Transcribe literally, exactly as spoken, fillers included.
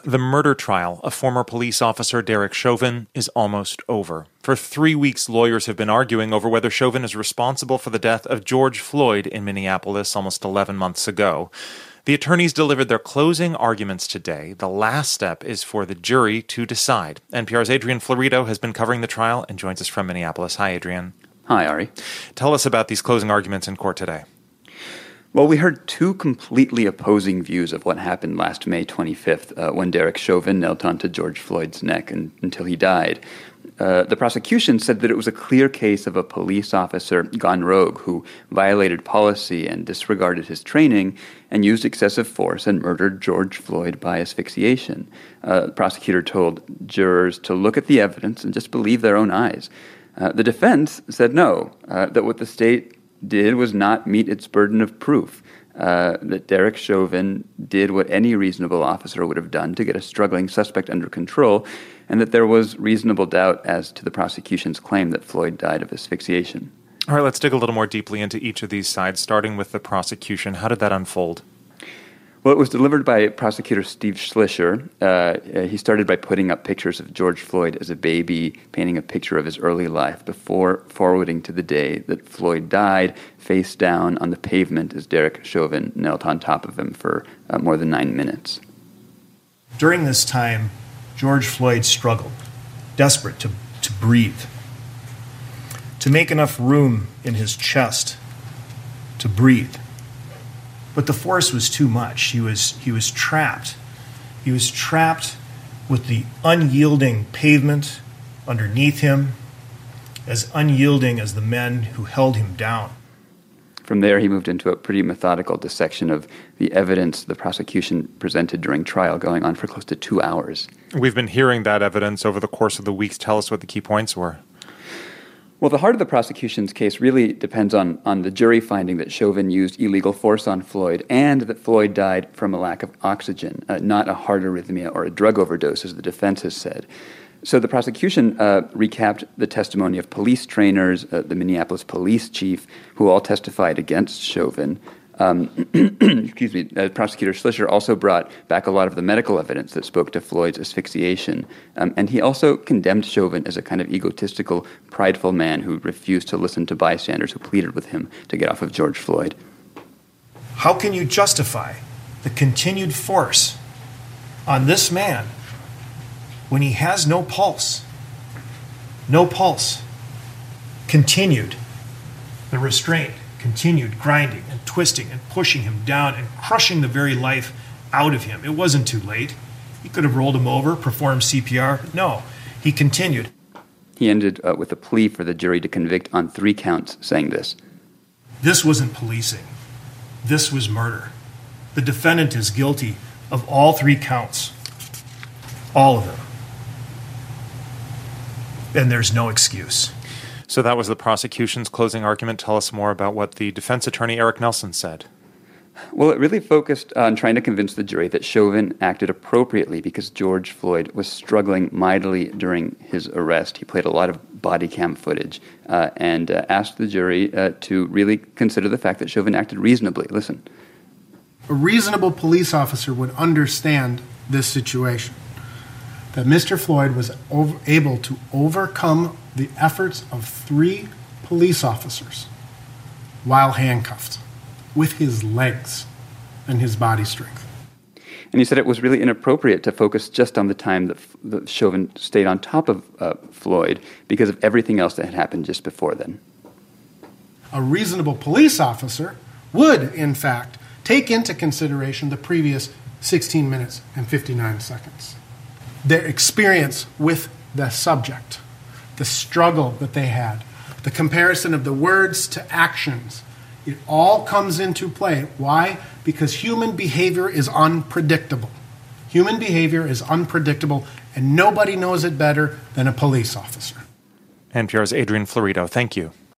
The murder trial of former police officer Derek Chauvin is almost over. For three weeks, lawyers have been arguing over whether Chauvin is responsible for the death of George Floyd in Minneapolis almost eleven months ago. The attorneys delivered their closing arguments today. The last step is for the jury to decide. N P R's Adrian Florido has been covering the trial and joins us from Minneapolis. Hi, Adrian. Hi, Ari. Tell us about these closing arguments in court today. Well, we heard two completely opposing views of what happened last May twenty-fifth uh, when Derek Chauvin knelt onto George Floyd's neck and, until he died. Uh, the prosecution said that it was a clear case of a police officer gone rogue who violated policy and disregarded his training and used excessive force and murdered George Floyd by asphyxiation. Uh, the prosecutor told jurors to look at the evidence and just believe their own eyes. Uh, the defense said no, uh, that what the state did was not meet its burden of proof, uh, that Derek Chauvin did what any reasonable officer would have done to get a struggling suspect under control, and that there was reasonable doubt as to the prosecution's claim that Floyd died of asphyxiation. All right, let's dig a little more deeply into each of these sides, starting with the prosecution. How did that unfold? Well, it was delivered by prosecutor Steve Schlischer. Uh, he started by putting up pictures of George Floyd as a baby, painting a picture of his early life before forwarding to the day that Floyd died, face down on the pavement as Derek Chauvin knelt on top of him for uh, more than nine minutes. During this time, George Floyd struggled, desperate to, to breathe, to make enough room in his chest to breathe. But the force was too much. He was he was trapped. He was trapped with the unyielding pavement underneath him, as unyielding as the men who held him down. From there, he moved into a pretty methodical dissection of the evidence the prosecution presented during trial, going on for close to two hours. We've been hearing that evidence over the course of the weeks. Tell us what the key points were. Well, the heart of the prosecution's case really depends on, on the jury finding that Chauvin used illegal force on Floyd and that Floyd died from a lack of oxygen, uh, not a heart arrhythmia or a drug overdose, as the defense has said. So the prosecution uh, recapped the testimony of police trainers, uh, the Minneapolis police chief, who all testified against Chauvin. Um, excuse me, uh, Prosecutor Schlischer also brought back a lot of the medical evidence that spoke to Floyd's asphyxiation. Um, and he also condemned Chauvin as a kind of egotistical, prideful man who refused to listen to bystanders who pleaded with him to get off of George Floyd. How can you justify the continued force on this man when he has no pulse? No pulse. Continued the restraint. Continued grinding and twisting and pushing him down and crushing the very life out of him. It wasn't too late. He could have rolled him over, performed C P R. No, he continued. He ended uh, with a plea for the jury to convict on three counts, saying this. This wasn't policing. This was murder. The defendant is guilty of all three counts. All of them. And there's no excuse. So that was the prosecution's closing argument. Tell us more about what the defense attorney Eric Nelson said. Well, it really focused on trying to convince the jury that Chauvin acted appropriately because George Floyd was struggling mightily during his arrest. He played a lot of body cam footage uh, and uh, asked the jury uh, to really consider the fact that Chauvin acted reasonably. Listen. A reasonable police officer would understand this situation, that Mister Floyd was over, able to overcome the efforts of three police officers while handcuffed with his legs and his body strength. And he said it was really inappropriate to focus just on the time that, that Chauvin stayed on top of uh, Floyd because of everything else that had happened just before then. A reasonable police officer would, in fact, take into consideration the previous sixteen minutes and fifty-nine seconds. Their experience with the subject, the struggle that they had, the comparison of the words to actions, it all comes into play. Why? Because human behavior is unpredictable. Human behavior is unpredictable, and nobody knows it better than a police officer. N P R's Adrian Florido, thank you.